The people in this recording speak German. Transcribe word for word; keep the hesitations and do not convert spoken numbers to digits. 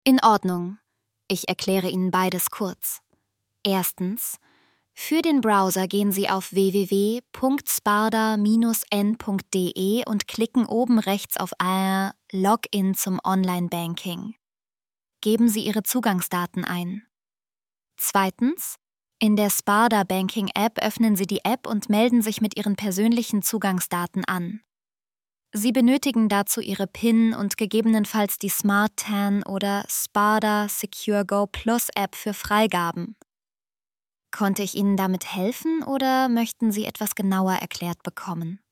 In Ordnung. Ich erkläre Ihnen beides kurz. Erstens, für den Browser gehen Sie auf w w w punkt sparda Bindestrich n punkt d e und klicken oben rechts auf äh, Login zum Online-Banking. Geben Sie Ihre Zugangsdaten ein. Zweitens, in der Sparda Banking App öffnen Sie die App und melden sich mit Ihren persönlichen Zugangsdaten an. Sie benötigen dazu Ihre PIN und gegebenenfalls die Smart T A N oder Sparda Secure Go Plus App für Freigaben. Konnte ich Ihnen damit helfen oder möchten Sie etwas genauer erklärt bekommen?